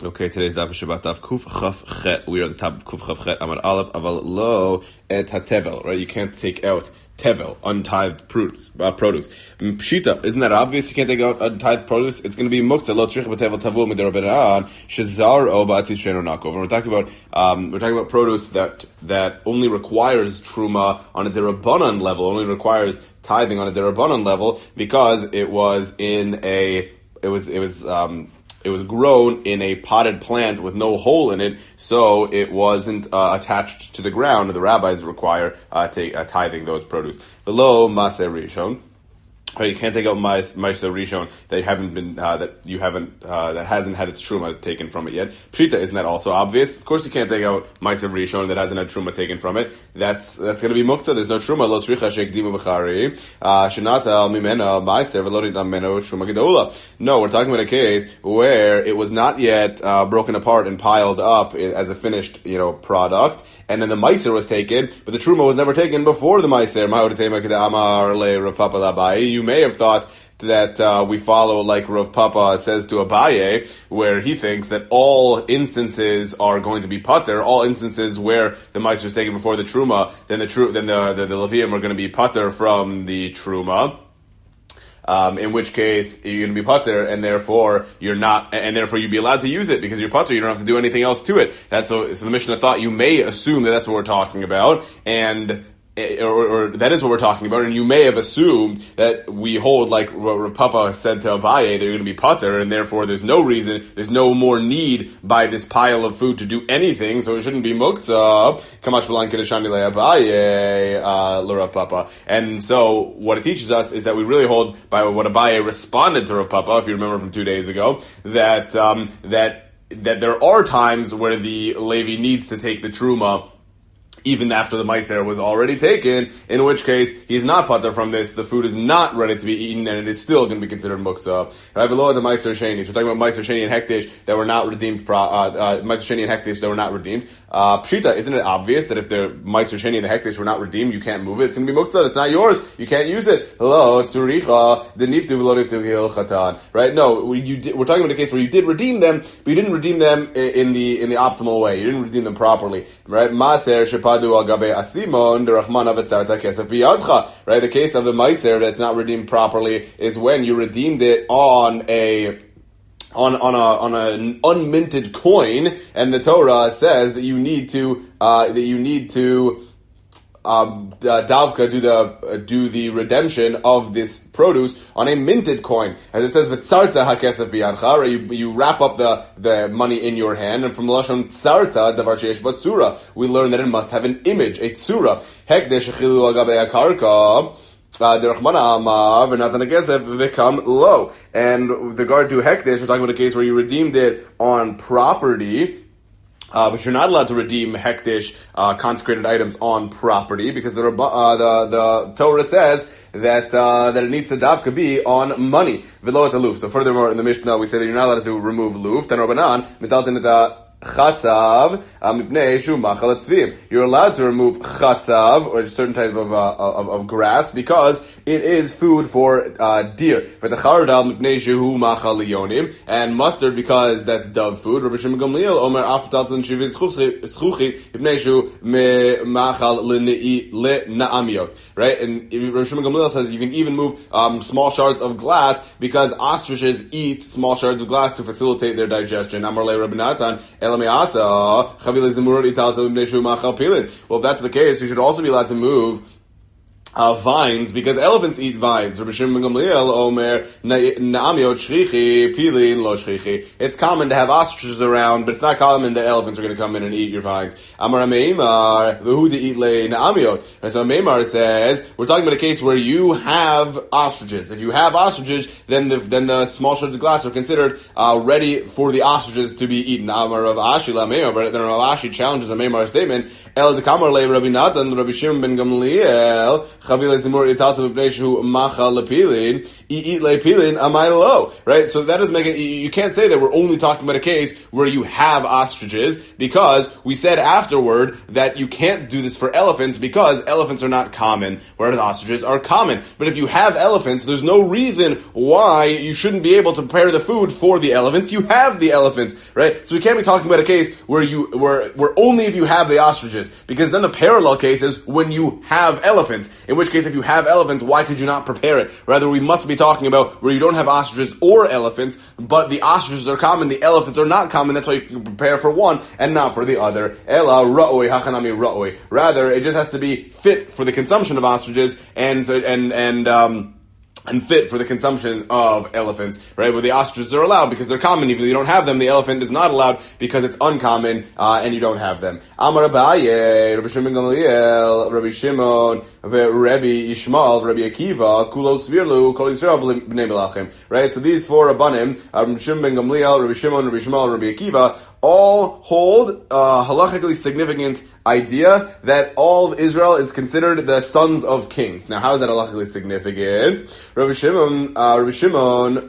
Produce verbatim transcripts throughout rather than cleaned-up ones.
Okay, today's daf Shabbat daf Kuf Chaf Chet. We are at the top of Kuf Chaf Chet. Amar Aleph Aval Lo Et HaTevel. Right, you can't take out tevel, untithed produce. Uh, produce. Pshita, isn't that obvious? You can't take out untithed produce. It's going to be muktzah lo tzrich b'tevel tavul midirabanan shezar o ba'atzis sheno nakov. We're talking about um, we're talking about produce that that only requires truma on a derabanan level, only requires tithing on a derabanan level because it was in a it was it was um. It was grown in a potted plant with no hole in it, so it wasn't uh, attached to the ground. The rabbis require uh, take, uh, tithing those produce. Below Maser Rishon, right, you can't take out Maser Rishon that you haven't been uh, that you haven't uh, that hasn't had its truma taken from it yet. Pshita, isn't that also obvious? Of course, you can't take out Maser Rishon that hasn't had truma taken from it. That's that's going to be mukta. There's no truma. Lo tzricha shekdimu b'chari shenata al mimena Maser v'lo nidam meno truma gedola. No, we're talking about a case where it was not yet uh, broken apart and piled up as a finished, you know, product, and then the Maser was taken, but the truma was never taken before the Maser. You may have thought that uh, we follow like Rav Papa says to Abaye, where he thinks that all instances are going to be pater, all instances where the Meiser is taken before the Truma, then the tru- then the, the, the Levium are going to be pater from the Truma. Um, in which case you're going to be pater, and therefore you're not, and therefore you'd be allowed to use it because you're pater. You don't have to do anything else to it. That's so. So the Mishnah thought you may assume that that's what we're talking about, and. Or, or that is what we're talking about, and you may have assumed that we hold, like Rav Papa said to Abaye, they're going to be pater, and therefore there's no reason, there's no more need by this pile of food to do anything, so it shouldn't be muktzah. Kamash b'lan kedeshani le'Abaye, uh, l'Rav Papa. And so what it teaches us is that we really hold by what Abaye responded to Rav Papa, if you remember from two days ago, that um, that that there are times where the Levi needs to take the truma even after the Meiser was already taken, in which case he's not pater from this, the food is not ready to be eaten, and it is still going to be considered muktzah. Right, below the Meiser Sheni, so we're talking about Meiser Sheni and Hektish that were not redeemed, uh, uh, Meiser Sheni and Hektish that were not redeemed. Uh, Pshita, isn't it obvious that if the Meiser Sheni and the Hektish were not redeemed, you can't move it? It's going to be muktzah, it's not yours, you can't use it. Hello, Tzuricha, the Niftu v'lo Niftu gil chatan. Right, no, we, you did, we're talking about a case where you did redeem them, but you didn't redeem them in the, in the optimal way, you didn't redeem them properly. Right, Maser Shepadu al Gabe Simon, the Rahman of Etzarta Kesef Biyadcha. Right, the case of the Meiser that's not redeemed properly is when you redeemed it on a on on a on an unminted coin, and the Torah says that you need to uh, that you need to. Um, uh, Davka do the uh, do the redemption of this produce on a minted coin, as it says v'tzarta hakesef biyadcha. Right, you you wrap up the the money in your hand, and from lashon tzarta davar sheyesh batzura, we learn that it must have an image, a tzura. Hekdesh chilu agabe akarka. And with regard to hekdesh, we're talking about a case where you redeemed it on property. Uh, but you're not allowed to redeem hektish, uh, consecrated items on property because the, uh, the, the Torah says that, uh, that it needs to davka be on money. V'lo et aluf. So furthermore, in the Mishnah, we say that you're not allowed to remove luf. Tan Rabbanan, mitaltin et Chatzav, mipnei shu machal tzvim. You're allowed to remove chatzav, or a certain type of, uh, of, of grass, because it is food for, uh, deer. V'tachardal mipnei shu machal liyonim, and mustard because that's dove food. Rabbi Shimon Gamliel, omer aftaltan shiviz schuchi, mipnei shu machal le'na'amiot. Right? And Rabbi Shimon Gamliel says you can even move, um, small shards of glass, because ostriches eat small shards of glass to facilitate their digestion. Amar le Rabbi Natan, well, if that's the case, you should also be allowed to move Uh, vines, because elephants eat vines. Rabbi Shimon ben Gamliel omer na'amiot shchichi pilin lo shchichi. It's common to have ostriches around, but it's not common that elephants are going to come in and eat your vines. Amar Meimar v'hu de'it le na'amiot. And so Meimar says we're talking about a case where you have ostriches. If you have ostriches, then the then the small shards of glass are considered uh, ready for the ostriches to be eaten. Amar Rav Ashi la Meimar, but then Rav Ashi challenges a Meimar statement. El dekamar le Rabbi Natan Rabbi Shimon ben Gamliel. Chavile zimur italta b'pneishu macha lepilin, eat lepilin amai lo. Right? So that doesn't make it, you can't say that we're only talking about a case where you have ostriches, because we said afterward that you can't do this for elephants because elephants are not common, whereas ostriches are common. But if you have elephants, there's no reason why you shouldn't be able to prepare the food for the elephants. You have the elephants, right? So we can't be talking about a case where you, where, where only if you have the ostriches, because then the parallel case is when you have elephants, in which case if you have elephants, why could you not prepare it? Rather, we must be talking about where you don't have ostriches or elephants, but the ostriches are common, the elephants are not common, that's why you can prepare for one and not for the other. Ela ra'oi hachanami ra'oi. Rather, it just has to be fit for the consumption of ostriches and, and, and, um, and fit for the consumption of elephants, right? Where the ostriches are allowed because they're common. Even if you don't have them, the elephant is not allowed because it's uncommon, uh, and you don't have them. Amar Abaye, Rabbi Shimon Gamliel, Rabbi Shimon, Rabbi Ishmael, Rabbi Akiva, Kulo Svirlu, Kol Yisrael B'nei Melachim. Right? So these four Rabbanim, Rabbi Shimon Gamliel, Rabbi Shimon, Rabbi Ishmael, Rabbi Akiva, all hold a halachically significant idea that all of Israel is considered the sons of kings. Now, how is that halachically significant? Rabbi Shimon, uh, Rabbi Shimon,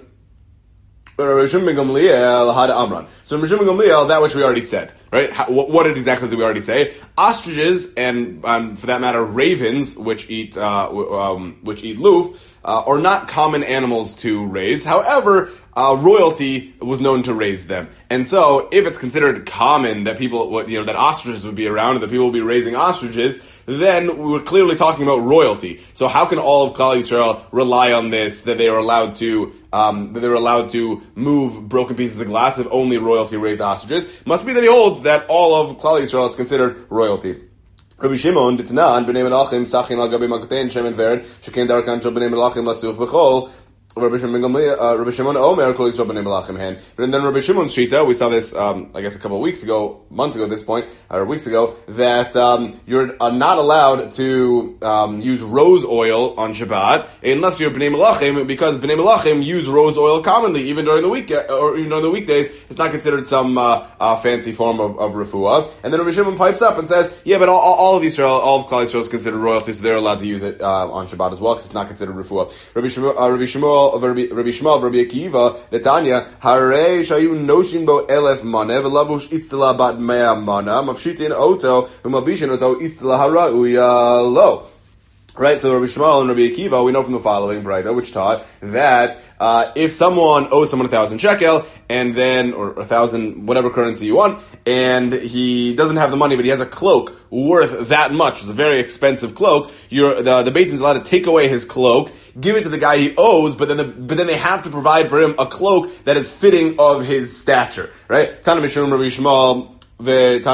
Rabbi Shimon Gamliel had Amran. So Rabbi Shimon Gamliel, that which we already said, right? How, what, what exactly did we already say? Ostriches and, um, for that matter, ravens, which eat, uh, um, which eat loof, uh, are not common animals to raise. However, uh, royalty was known to raise them. And so, if it's considered common that people, you know, that ostriches would be around and that people would be raising ostriches, then we're clearly talking about royalty. So how can all of Klal Yisrael rely on this, that they are allowed to, um, that they're allowed to move broken pieces of glass if only royalty raised ostriches? Must be that he holds that all of Klal Yisrael is considered royalty. Rabbi Shimon, D'Tanan, B'nei Melachim, Sachin al Gabi Makotein, Shem and Veren, Sheken Darkan Shel B'nei Melachim, Lasuch B'chol, Rabbi Shimon, uh, Rabbi Shimon Omer, Kol Yisrael B'nei Melachim Hen. But then Rabbi Shimon's Shita, we saw this, um, I guess a couple of weeks ago, months ago at this point, or weeks ago, that, um, you're uh, not allowed to, um, use rose oil on Shabbat, unless you're B'nei Melachim, because B'nei Melachim use rose oil commonly, even during the week, or even during the weekdays. It's not considered some, uh, uh fancy form of, of refuah. And then Rabbi Shimon pipes up and says, yeah, but all, all of Israel, all of Klal Yisrael is considered royalty, so they're allowed to use it, uh, on Shabbat as well, because it's not considered refuah. Rabbi Shimon, uh, Rabbi Shimon, Rabbi Shmuel, Rabbi Akiva, Netanya, Harei shayu noshin bo elef mana, v'lavush itzla bat mea mana, mafshitin oto, v'mabishin oto itzla hara'uya lo. Right, so Rabbi Shmuel and Rabbi Akiva, we know from the following Braita, which taught that uh, if someone owes someone a thousand shekel, and then, or a thousand, whatever currency you want, and he doesn't have the money, but he has a cloak worth that much, it's a very expensive cloak, you're, the, the Beit Din is allowed to take away his cloak, give it to the guy he owes, but then the, but then they have to provide for him a cloak that is fitting of his stature, right? Tana Mishum Rabbi Shmuel, that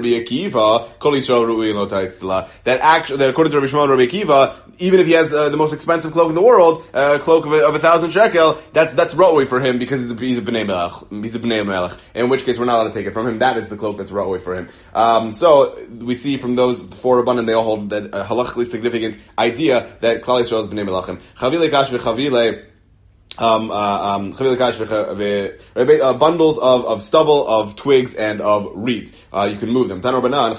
actually, that according to Rabbi Shimon and Rabbi Akiva, even if he has uh, the most expensive cloak in the world, uh, a cloak of a, of a thousand shekel, that's that's ra'oi for him because he's a, he's a b'nei melech. He's a b'nei melech. In which case, we're not allowed to take it from him. That is the cloak that's ra'oi for him. Um, so we see from those four rabbanim, they all hold that a halachically significant idea that Klal Yisrael is b'nei melachim. Chavile kash v'chavile. Um, uh, um, uh, bundles of, of stubble, of twigs, and of reeds. Uh, you can move them.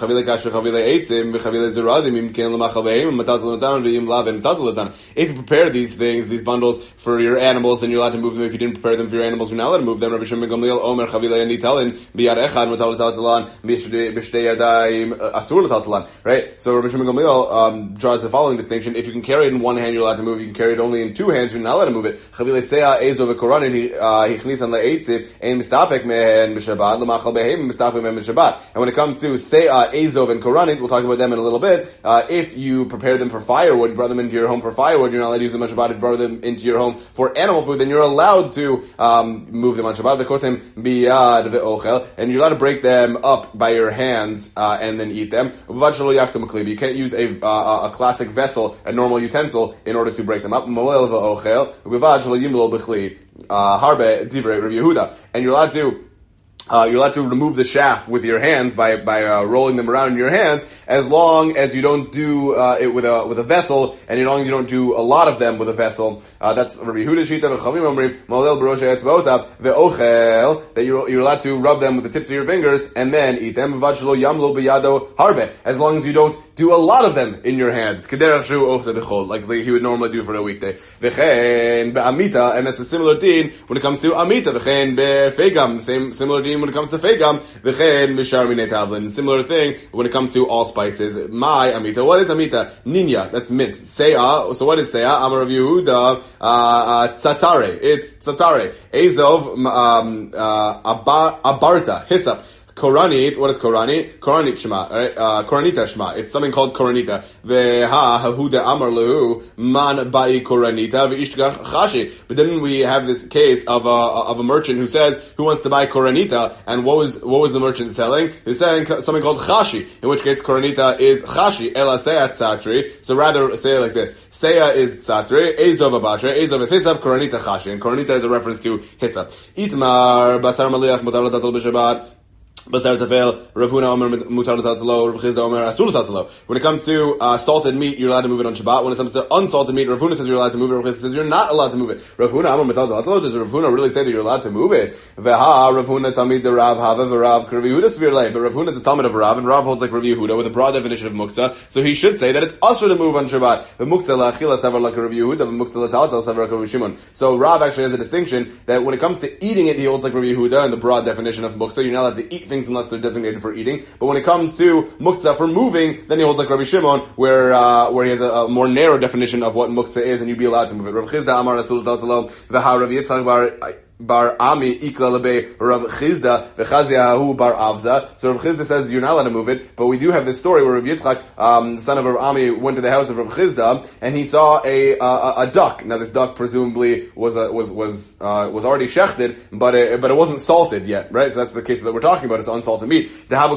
If you prepare these things, these bundles, for your animals, then you're allowed to move them. If you didn't prepare them for your animals, you're not allowed to move them. Rabbi Shimon Gamliel Omer Chavile and Nitalin Biyad Echad Mutal Taltalan B'Shtei Yadayim Asur Taltalan. Right? So Rabbi Shimon Gamliel um, draws the following distinction: if you can carry it in one hand, you're allowed to move. You can carry it only in two hands, you're not allowed to move it. Chavile Seah Ezo v'Koranin Hichnisan le'Eitzim Ein Mistapek Mehen B'Shabbat L'Machal Behem Mistapek Mehen B'Shabbat. And when it comes to Seah Ezov and Koranit, we'll talk about them in a little bit. Uh, if you prepare them for firewood, brought them into your home for firewood, you're not allowed to use them on Shabbat. If you brought them into your home for animal food, then you're allowed to um, move them on Shabbat. V'Kotem Biyad V'Ochel, and you're allowed to break them up by your hands uh, and then eat them. You can't use a uh, a classic vessel, a normal utensil, in order to break them up. Uh, harbe divrei Rabbi Yehuda, and you're allowed to Uh, you're allowed to remove the shaft with your hands by by uh, rolling them around in your hands, as long as you don't do uh, it with a with a vessel, and as long as you don't do a lot of them with a vessel. Uh, that's Rabbi Yehuda Shita v'Chavim Omrim Molel b'Rosh Etzbaotav ve'ochel, that you're you're allowed to rub them with the tips of your fingers and then eat them. V'vad shelo yamlo b'yado harbe, as long as you don't do a lot of them in your hands. Kederach shu ochta b'chol, like he would normally do for a weekday. V'chein be'amita, and that's a similar deen when it comes to amita. V'chein be'fegam, same similar deen when it comes to fegam, v'chen mishar minei tavlin. Similar thing when it comes to all spices. My amita. What is amita? Ninya. That's mint. Seya. So what is seya? Amar Rav Yehuda. Uh, uh, tzatare. It's tzatare. Ezov. Um, uh, abar, abarta. Hyssop. Koranit, what is Koranit? Koranit Shema, right? Uh, Koranita Shema. It's something called Koranita. Veha hahuda amar lehu man bai Koranita ve'ishtgach chashi. But then we have this case of a of a merchant who says who wants to buy Koranita, and what was what was the merchant selling? He's selling something called chashi. In which case Koranita is chashi. Ela seya tzatri. So rather say it like this: Seya is tzatri, ezov abashre, ezov is hyssop, Koranita chashi, and Koranita is a reference to hyssop. Itmar basar maliach mutar l'tatul b'shabbat. Basar tafel, Rav Huna Omer mutar l'tatalo, Rav Chizda Omer asur l'tatalo. When it comes to uh, salted meat, you're allowed to move it on Shabbat. When it comes to unsalted meat, Rav Huna says you're allowed to move it. Rav Chizda says you're not allowed to move it. Rav Huna Omer mutar l'tatalo. Does Rav Huna really say that you're allowed to move it? Veha Rav Huna tamid de Rav Hava v'Rav Rav Yehuda svir lei. But Rav Huna is a talmid of Rav, and Rav holds like Rav Yehuda with a broad definition of muktzah. So he should say that it's usher to move on Shabbat. V'muktzah la'achila savar like Rav Yehuda, v'muktzah la'taltal savar like Rav Shimon. So Rav actually has a distinction that when it comes to eating it, he holds like Rav Yehuda and the broad definition of muktzah. You're not allowed to eat things unless they're designated for eating. But when it comes to muktzah for moving, then he holds like Rabbi Shimon, where uh, where he has a, a more narrow definition of what muktzah is, and you'd be allowed to move it. Rav Chizda Amar Rasul Taltalo v'ha Rav Yitzchak Bar Bar Ami Ikla Lebe Rav Chizda v'Chaziahu Bar Avza. So Rav Chizda says you're not allowed to move it, but we do have this story where Rav Yitzchak, um, the son of Rav Ami, went to the house of Rav Chizda and he saw a a, a duck. Now this duck presumably was a, was was uh, was already shechted, but it, but it wasn't salted yet, right? So that's the case that we're talking about. It's unsalted meat. The hava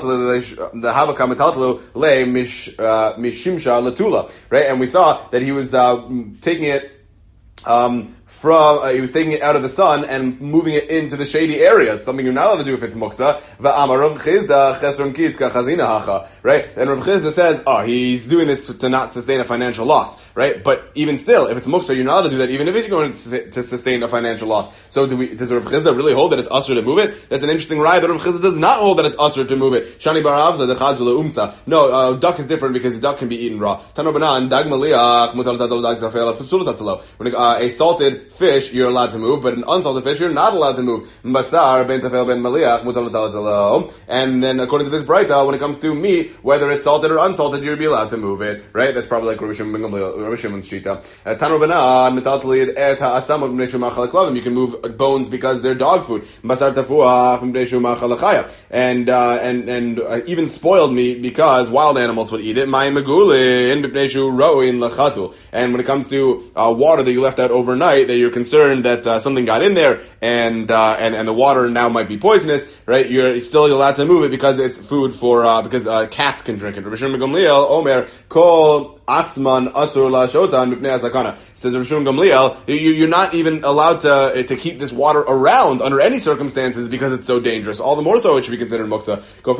kamataltalu le mish mishimsha latula, right? And we saw that he was uh, taking it. Um, From uh, he was taking it out of the sun and moving it into the shady areas, something you're not allowed to do if it's muktzah. Va'amar Rav Chizda chesron kiska chazina hacha, right? And Rav Chizda says, oh, he's doing this to not sustain a financial loss, right? But even still, if it's muktzah, you're not allowed to do that, even if it's going to sustain a financial loss. So do we? Does Rav Chizda really hold that it's usher to move it? That's an interesting raya that Rav Chizda does not hold that it's usher to move it. Shani bar avza dechazula umtza. No, uh, duck is different because the duck can be eaten raw. Tano banan dag maliach mutal tatalo dag tafel fusul tatalo. When uh, a salted fish you're allowed to move, but an unsalted fish you're not allowed to move. Basar ben tafel ben maliach mutal tatalo. And then according to this brayta, when it comes to meat, whether it's salted or unsalted, you'll be allowed to move it, right? That's probably like Rabbi Shimon's shita. Tano banan metal talid et ha'atzamot b'nei shumachal klavim. You can move bones because they're dog food. Basar tafuach b'nei shumachal chaya. And uh, and and uh, even spoiled meat because wild animals would eat it. Mayim megulin b'nei shu ro'in lachatu. And when it comes to uh, water that you left out overnight, that you're concerned that uh, something got in there and uh, and and the water now might be poisonous, right? You're still allowed to move it because it's food for uh, because uh, cats can drink it. Rabbi Shimon Gamliel Omer Kol Atzman Asur La Shotan Mipnei Asakana. Says Rabbi Shimon Gamliel, you, you're not even allowed to to keep this water around under any circumstances because it's so dangerous. All the more so it should be considered muktzah.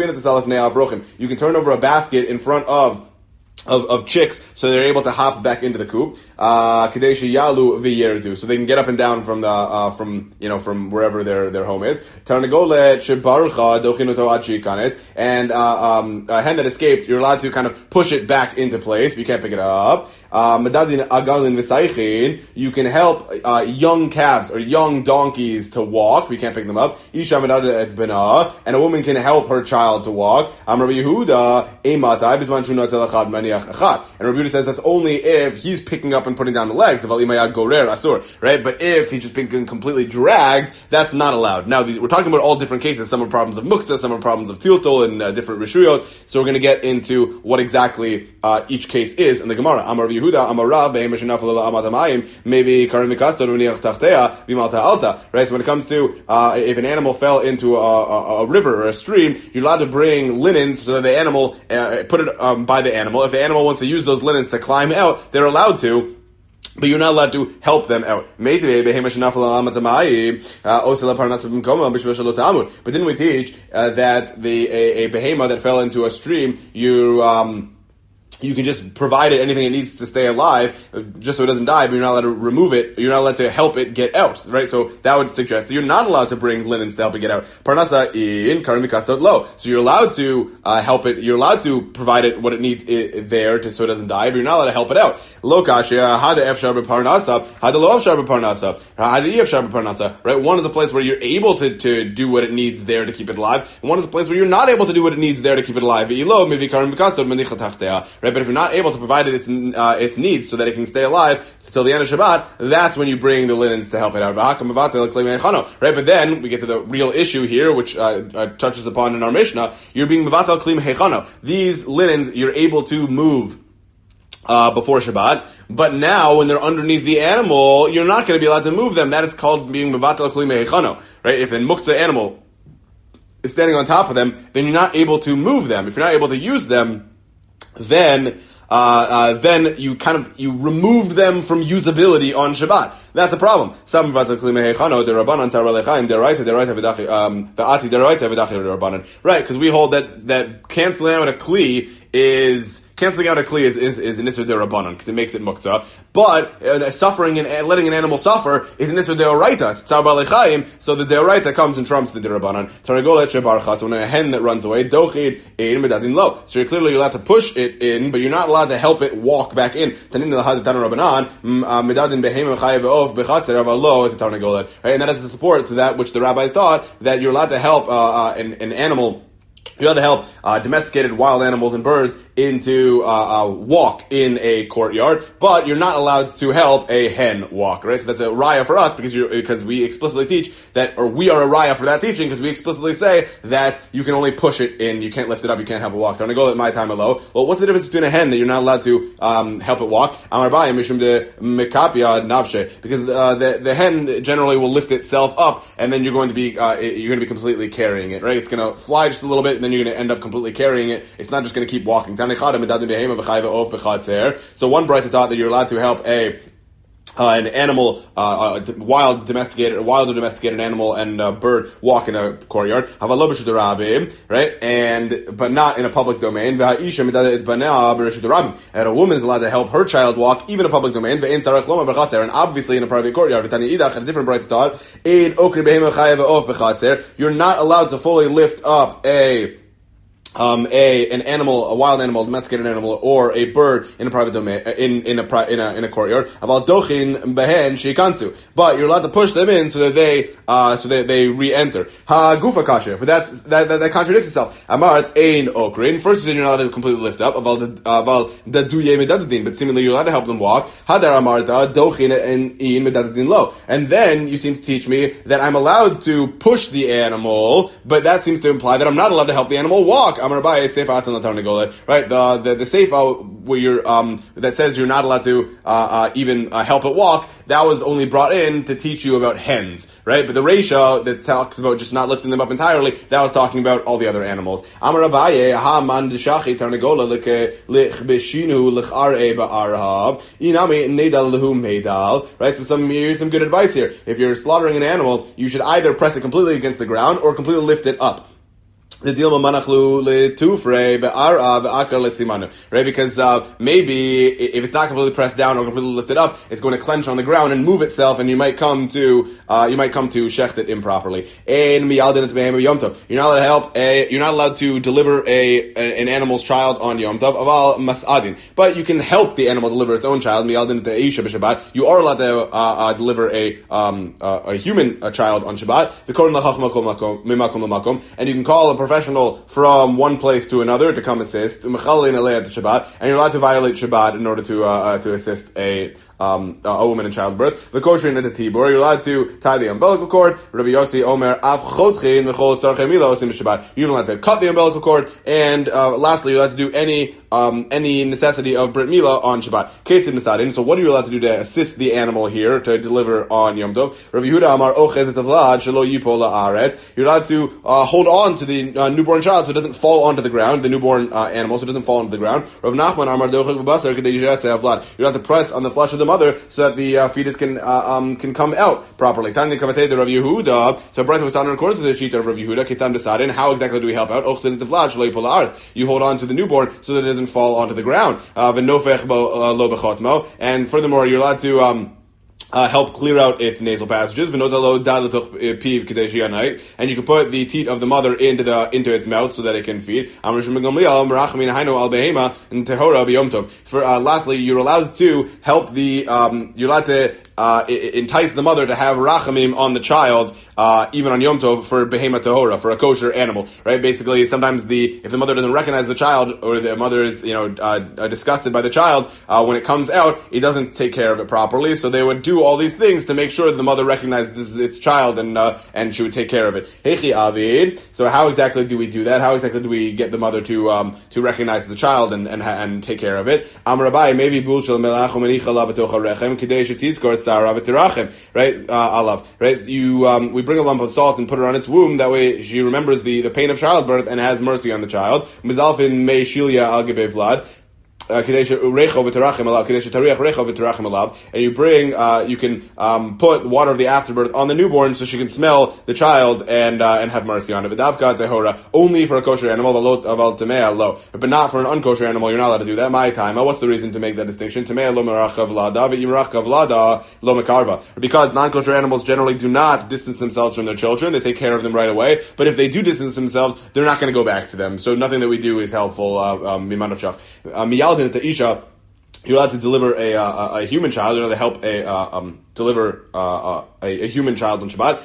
You can turn over a basket in front of Of, of chicks, so they're able to hop back into the coop. Uh, Kadeshi Yalu V'Yerdu, so they can get up and down from the uh, from you know from wherever their their home is. Tarnagole Shebarcha Dochinuto Achikanes, and uh, um, a hen that escaped, you're allowed to kind of push it back into place. You can't pick it up. Madadin Agalin V'Saichin, you can help uh, young calves or young donkeys to walk. We can't pick them up. Isha Madad Et Bena, and a woman can help her child to walk. Am Rabbi Yehuda Eimatai Bisman Shunat Elachad Mani. And Rabbi Yehuda says that's only if he's picking up and putting down the legs of Alimayad Gorer Asur, right? But if he's just being completely dragged, that's not allowed. Now, these, we're talking about all different cases. Some are problems of muktzah, some are problems of tiltol, and uh, different rishuyot. So we're going to get into what exactly uh, each case is in the Gemara. Amar Rabbi Yehuda, Amar Rab, maybe karim mikastor v'niach tachtea v'malta alta, right? So when it comes to uh, if an animal fell into a, a, a river or a stream, you're allowed to bring linens so that the animal uh, put it um, by the animal. If the animal wants to use those linens to climb out, they're allowed to. but you're not allowed to help them out. But didn't we teach uh, that the a, a behemoth that fell into a stream, you um you can just provide it anything it needs to stay alive, just so it doesn't die, but you're not allowed to remove it, you're not allowed to help it get out, right? So that would suggest that you're not allowed to bring linens to help it get out. Parnasa in karim mikastot lo. So you're allowed to uh, help it, you're allowed to provide it what it needs it, there to, so it doesn't die, but you're not allowed to help it out. Lo kashya, hada efshar b'parnasa, hada lo efshar b'parnasa, hada i efshar b'parnasa, right? One is a place where you're able to, to do what it needs there to keep it alive, and one is a place where you're not able to do what it needs there to keep it alive. Ilo mivi karim mikastot menichat tachteha, right? But if you're not able to provide it its uh, its needs so that it can stay alive till the end of Shabbat, that's when you bring the linens to help it out. Right? But then we get to the real issue here, which uh, uh, touches upon in our Mishnah. You're being mevatel klim heichano. These linens you're able to move Uh, before Shabbat, but now when they're underneath the animal, you're not going to be allowed to move them. That is called being mevatel klim heichano, right? If a muktzah animal is standing on top of them, then you're not able to move them. If you're not able to use them, then uh, uh, then you kind of you remove them from usability on Shabbat. That's a problem. Right, because we hold that that canceling out a kli is canceling out a kli is is, is an isur derabanan because it makes it muktzah. But uh, suffering and letting an animal suffer is an isur deoraita. It's tzar b'alechaim, so the deoraita comes and trumps the derabanan. Taragolet shebarcha, so when a hen that runs away, dochid ein medadin lo. So you're clearly allowed to push it in, but you're not allowed to help it walk back in. Tanin lahad tanu rabanan medadin behem chayev of bechatzer avalo et tarnagolet. Right, and that is a support to that which the rabbis thought that you're allowed to help uh, uh, an, an animal. You're allowed to help uh, domesticated wild animals and birds into uh, uh, walk in a courtyard, but you're not allowed to help a hen walk, right? So that's a raya for us because you because we explicitly teach that, or we are a raya for that teaching because we explicitly say that you can only push it in, you can't lift it up, you can't help it walk. I'm going to go at my time below. Well, what's the difference between a hen that you're not allowed to um, help it walk? Amar Abaye mishum de mekapia navshe, because uh, the the hen generally will lift itself up, and then you're going to be uh, you're going to be completely carrying it, right? It's going to fly just a little bit. Then you're going to end up completely carrying it. It's not just going to keep walking. So one bright thought that you're allowed to help a Uh, an animal, uh, a wild domesticated, a wild or domesticated animal and a bird walk in a courtyard, right? And, but not in a public domain. And a woman is allowed to help her child walk, even a public domain, and obviously in a private courtyard. A different bright thought, you're not allowed to fully lift up a Um, a an animal, a wild animal, a domesticated animal, or a bird in a private domain, in in a in a in a courtyard. But you're allowed to push them in so that they uh so that they re-enter. Ha gufa kasha, but that's that, that that contradicts itself. Amart ein okrin. First, you said you're not allowed to completely lift up. Aval aval daduye medadin, but seemingly you're allowed to help them walk. Hadar amarta dochin and in medadin lo. And then you seem to teach me that I'm allowed to push the animal, but that seems to imply that I'm not allowed to help the animal walk. Right, the the the seifa where you're um that says you're not allowed to uh, uh even uh, help it walk, that was only brought in to teach you about hens, right? But the reisha that talks about just not lifting them up entirely, that was talking about all the other animals. Amar Abaye ha man deshachi tarnagola lichbeshinu lichare ba'arha inami nedal lehu medal. Right, so some here's some good advice here. If you're slaughtering an animal, you should either press it completely against the ground or completely lift it up. The deal manachlu letufre be'ara ve'akar lesimanu, right? Because uh, maybe if it's not completely pressed down or completely lifted up, it's going to clench on the ground and move itself, and you might come to uh, you might come to shecht it improperly. You're not allowed to help. A, you're not allowed to deliver a, a an animal's child on Yom Tov. Aval masadin, but you can help the animal deliver its own child. You are allowed to uh, uh, deliver a um, uh, a human a child on Shabbat. And you can call a professional from one place to another to come assist, and you're allowed to violate Shabbat in order to uh, to assist a um, a woman in childbirth. The kosher at the tibur, you're allowed to tie the umbilical cord. Rabbi Yossi Omer af chodchin v'chol tzarchei mila osim b'Shabbat. You're allowed to cut the umbilical cord, and uh, lastly, you're allowed to do any um, any necessity of brit mila on Shabbat. Ketzid misadin. So what are you allowed to do to assist the animal here to deliver on Yom Tov? Rabbi Yehuda Amar ochez et avlad shelo yipol la'aretz. You're allowed to uh, hold on to the uh, newborn child so it doesn't fall onto the ground. The newborn uh, animal so it doesn't fall onto the ground. Rav Nachman Amar dochek b'basar kedei yishatze avlad. You're allowed to press on the flesh of the the mother so that the uh, fetus can uh, um, can come out properly. Tanya Kavatei the Rav Yehuda. So Brett was on according to the sheet of Rav Yehuda. Kitzam Desadin. How exactly do we help out? You hold on to the newborn so that it doesn't fall onto the ground. Uh, and furthermore, you're allowed to um, Uh, help clear out its nasal passages, and you can put the teat of the mother into the into its mouth so that it can feed. For uh, lastly, you're allowed to help the um, you're allowed to uh, entice the mother to have rachamim on the child, uh, even on Yom Tov for behema tahora, for a kosher animal, right? Basically, sometimes the if the mother doesn't recognize the child or the mother is you know uh, disgusted by the child, uh, when it comes out, he doesn't take care of it properly. So they would do all these things to make sure that the mother recognizes this is its child and uh, and she would take care of it. Hechi avid. So how exactly do we do that? How exactly do we get the mother to um, to recognize the child and and, and take care of it? Amar Abai, maybe bulshel melach umenicha la b'tocha rechem kidei shetizkor tzara v'tirachem. Right, uh, alav. Right, you um, we bring a lump of salt and put it on its womb. That way she remembers the, the pain of childbirth and has mercy on the child. Mizalfin mei shilia al gebe vlad. Uh, and you bring, uh, you can um, put water of the afterbirth on the newborn so she can smell the child and uh, and have mercy on it. Only for a kosher animal, but not for an unkosher animal. You're not allowed to do that. My time. What's the reason to make that distinction? Because non-kosher animals generally do not distance themselves from their children. They take care of them right away. But if they do distance themselves, they're not going to go back to them. So nothing that we do is helpful. Uh, um, You're allowed to deliver a, uh, a human child. You're allowed to help a uh, um, deliver uh, uh, a, a human child on Shabbat.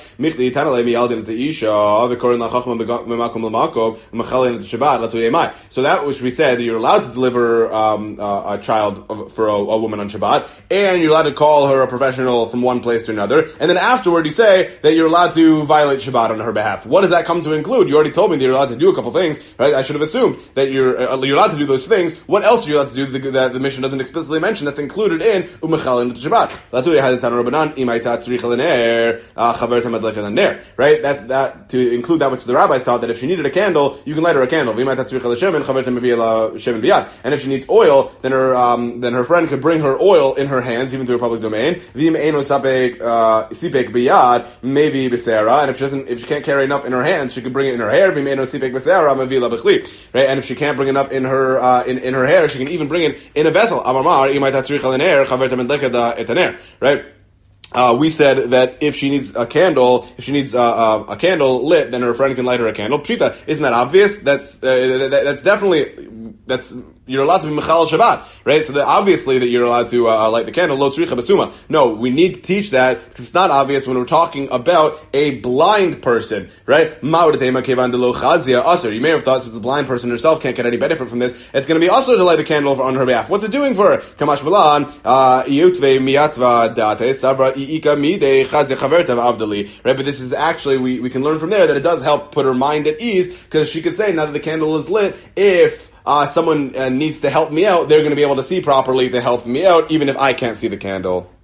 So that which we said that you're allowed to deliver um, uh, a child for a, a woman on Shabbat, and you're allowed to call her a professional from one place to another, and then afterward you say that you're allowed to violate Shabbat on her behalf. What does that come to include? You already told me that you're allowed to do a couple things, right? I should have assumed that you're uh, you're allowed to do those things. What else are you allowed to do that the, the mission doesn't explicitly mention that's included in Umechalin Shabbat? Right? That's that to include that which the rabbis thought that if she needed a candle, you can light her a candle. And if she needs oil, then her um, then her friend could bring her oil in her hands, even through a public domain. Maybe b'sera, and if she doesn't, if she can't carry enough in her hands, she could bring it in her hair. Right? And if she can't bring enough in her uh, in, in her hair, she can even bring it in a vessel. Right? Uh, we said that if she needs a candle, if she needs uh, uh, a candle lit, then her friend can light her a candle. Pshita, isn't that obvious? That's uh, that, that's definitely that's you're allowed to be mechal Shabbat, right? So that obviously that you're allowed to uh, light the candle. Lo tzricha basuma. No, we need to teach that because it's not obvious when we're talking about a blind person, right? You may have thought since the blind person herself can't get any benefit from this, it's going to be also to light the candle on her behalf. What's it doing for her? Kamash balan iyutve miyatva date sabra. Right, but this is actually, we, we can learn from there that it does help put her mind at ease, because she could say, now that the candle is lit, if uh, someone uh, needs to help me out, they're going to be able to see properly to help me out, even if I can't see the candle.